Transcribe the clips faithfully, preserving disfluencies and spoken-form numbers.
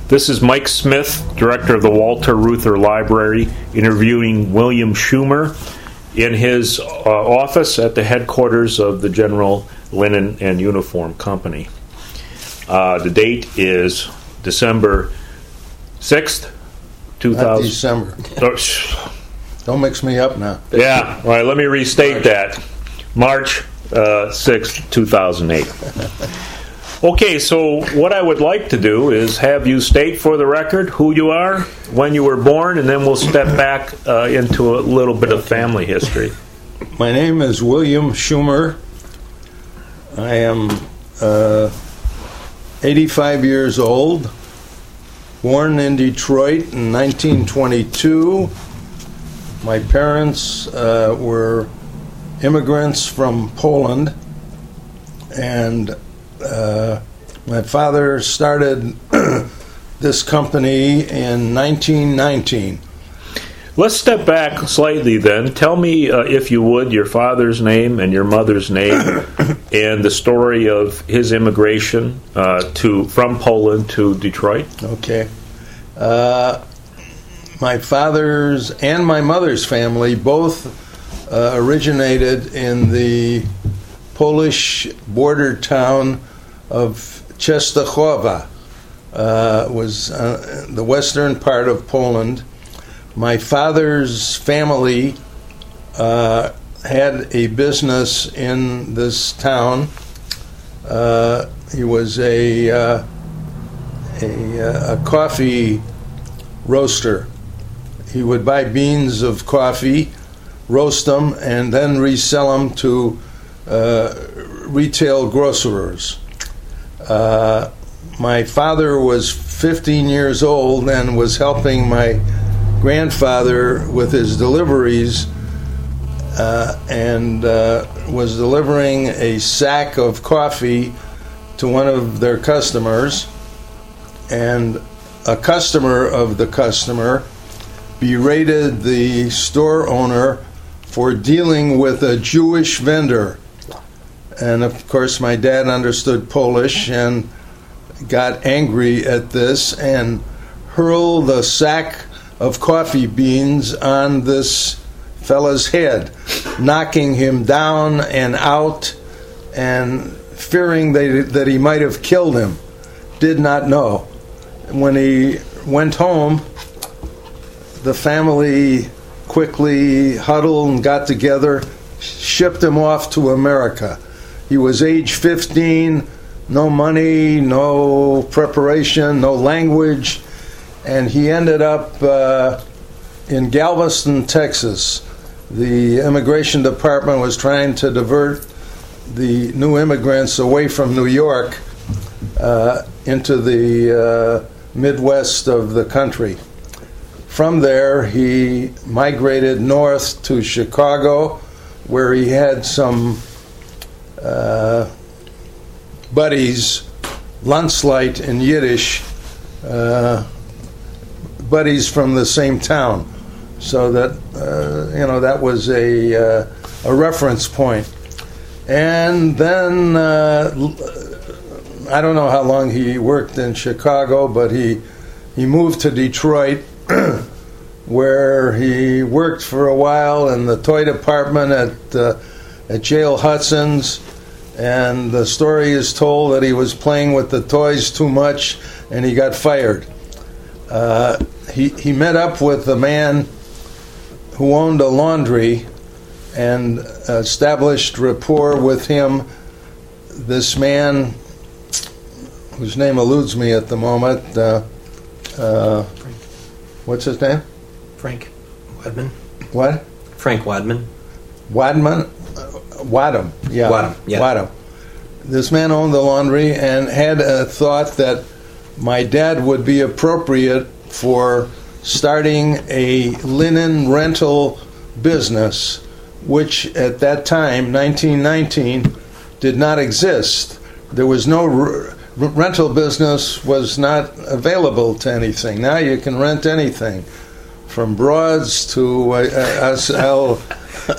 This is Mike Smith, director of the Walter Reuther Library, interviewing William Schumer in his uh, office at the headquarters of the General Linen and Uniform Company. Uh, the date is December sixth, two thousand. Not December. Don't mix me up now. Yeah, all right, let me restate that. March uh, sixth, two thousand eight. Okay, so what I would like to do is have you state for the record who you are, when you were born, and then we'll step back uh, into a little bit of family history. My name is William Schumer. I am uh, eighty-five years old, born in Detroit in nineteen twenty-two. My parents uh, were immigrants from Poland, and Uh, my father started this company in nineteen nineteen. Let's step back slightly then. Tell me, uh, if you would, your father's name and your mother's name and the story of his immigration uh, to from Poland to Detroit. Okay. Uh, my father's and my mother's family both uh, originated in the Polish border town of Częstochowa. Uh, was uh, the western part of Poland. My father's family uh, had a business in this town. Uh, he was a, uh, a a coffee roaster. He would buy beans of coffee, roast them, and then resell them to Uh, retail grocers. Uh, my father was fifteen years old and was helping my grandfather with his deliveries uh, and uh, was delivering a sack of coffee to one of their customers, and a customer of the customer berated the store owner for dealing with a Jewish vendor. And, of course, my dad understood Polish and got angry at this and hurled a sack of coffee beans on this fella's head, knocking him down and out, and fearing that, that he might have killed him. Did not know. When he went home, the family quickly huddled and got together, shipped him off to America. He was age fifteen, no money, no preparation, no language, and he ended up uh, in Galveston, Texas. The immigration department was trying to divert the new immigrants away from New York uh, into the uh, Midwest of the country. From there, he migrated north to Chicago, where he had some Uh, buddies, Landsleit in Yiddish, uh, buddies from the same town, so that uh, you know that was a uh, a reference point. And then uh, I don't know how long he worked in Chicago, but he he moved to Detroit, where he worked for a while in the toy department at uh, at J L Hudson's. And the story is told that he was playing with the toys too much, and he got fired. Uh, he he met up with a man who owned a laundry and established rapport with him. This man, whose name eludes me at the moment, uh, uh, what's his name? Frank Wadman. What? Frank Wadman. Wadman? Wadham, yeah. Wadham, yeah. Wadham. This man owned the laundry and had a thought that my dad would be appropriate for starting a linen rental business, which at that time, nineteen nineteen, did not exist. There was no r- rental business was not available to anything. Now you can rent anything, from broads to uh, uh, us. I'll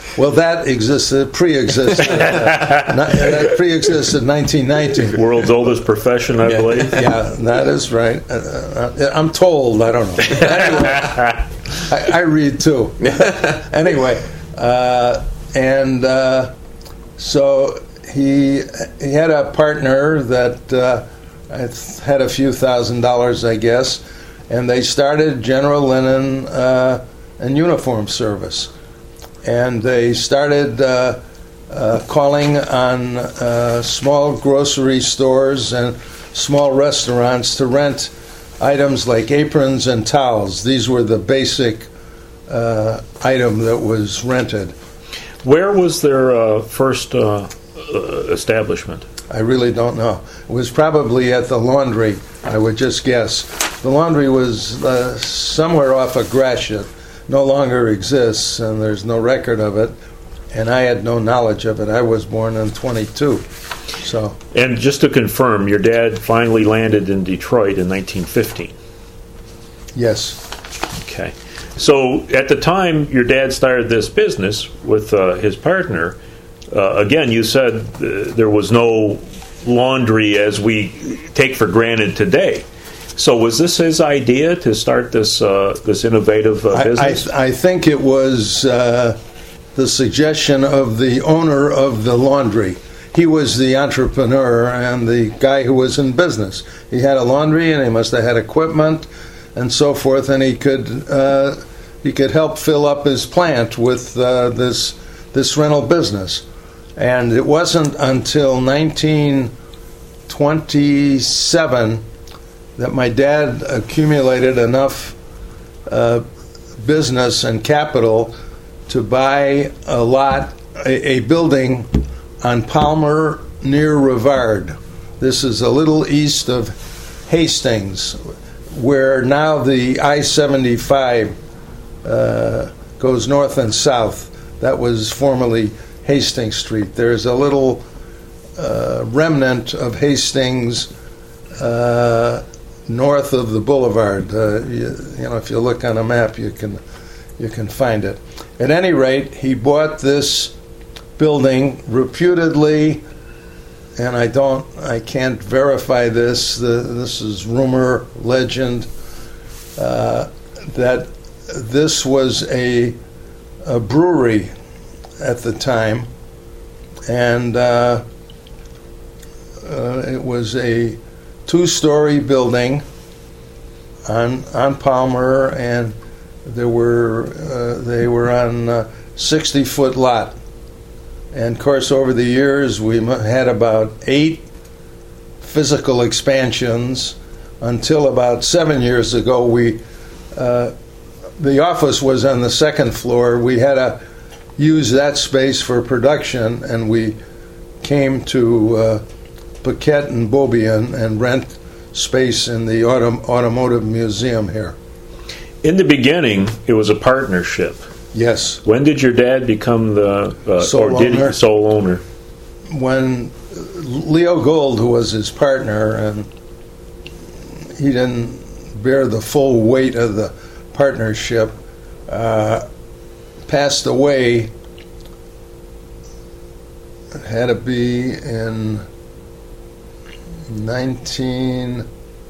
Well, that existed, pre-existed. uh, not, that pre-existed nineteen nineteen. World's oldest profession, I Yeah, believe. yeah, that is right. Uh, uh, I'm told. I don't know. Anyway, I, I read too. Anyway, uh, and uh, so he he had a partner that uh, had a few thousand dollars, I guess, and they started General Linen uh, and Uniform Service. And they started uh, uh, calling on uh, small grocery stores and small restaurants to rent items like aprons and towels. These were the basic uh, item that was rented. Where was their uh, first uh, uh, establishment? I really don't know. It was probably at the laundry, I would just guess. The laundry was uh, somewhere off of Gratiot. No longer exists, and there's no record of it, and I had no knowledge of it. I was born in twenty-two, so. And just to confirm, your dad finally landed in Detroit in nineteen fifteen. Yes. Okay. So at the time your dad started this business with uh, his partner, uh, again, you said uh, there was no laundry as we take for granted today. So was this his idea to start this uh, this innovative uh, business? I, I, I think it was uh, the suggestion of the owner of the laundry. He was the entrepreneur and the guy who was in business. He had a laundry, and he must have had equipment and so forth, and he could uh, he could help fill up his plant with uh, this this rental business. And it wasn't until nineteen twenty-seven that my dad accumulated enough uh, business and capital to buy a lot, a, a building on Palmer near Rivard. This is a little east of Hastings, where now the I seventy-five uh, goes north and south. That was formerly Hastings Street. There's a little uh, remnant of Hastings uh, north of the boulevard. Uh, you, you know, if you look on a map, you can you can find it. At any rate, he bought this building reputedly, and I don't, I can't verify this. The, this is rumor, legend, uh, that this was a a brewery at the time, and uh, uh, it was a two-story building on on Palmer, and there were uh, they were on a sixty-foot lot. And of course, over the years, we had about eight physical expansions until about seven years ago. We uh, the office was on the second floor. We had to use that space for production, and we came to uh, Paquette and Beaubien and rent space in the autom- automotive museum here. In the beginning, it was a partnership. Yes. When did your dad become the uh, Sole or did owner. he, sole owner? When Leo Gold, who was his partner, and he didn't bear the full weight of the partnership, uh, passed away. It had to be in nineteen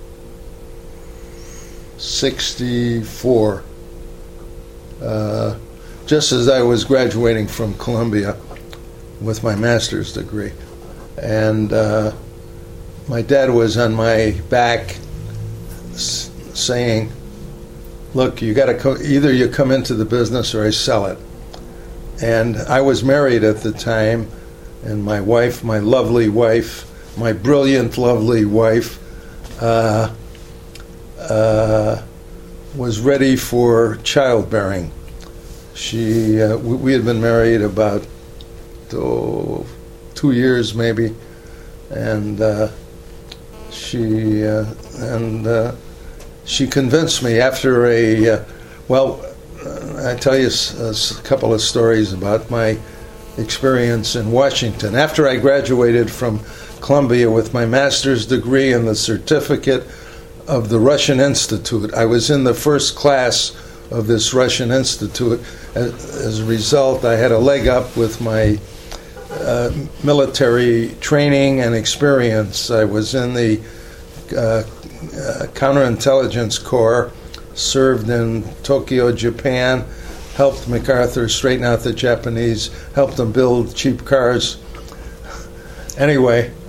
sixty-four, uh, just as I was graduating from Columbia with my master's degree. And uh, my dad was on my back s- saying, look, you got to co- either you come into the business or I sell it. And I was married at the time, and my wife, my lovely wife, my brilliant, lovely wife, uh, uh, was ready for childbearing. She, uh, we, we had been married about oh, two years maybe, and uh, she uh, and uh, she convinced me after a uh, well, uh, I tell you a, a couple of stories about my experience in Washington. After I graduated from Columbia with my master's degree and the certificate of the Russian Institute, I was in the first class of this Russian Institute. As, as a result, I had a leg up with my uh, military training and experience. I was in the uh, uh, Counterintelligence Corps, served in Tokyo, Japan, helped MacArthur straighten out the Japanese, helped them build cheap cars. Anyway,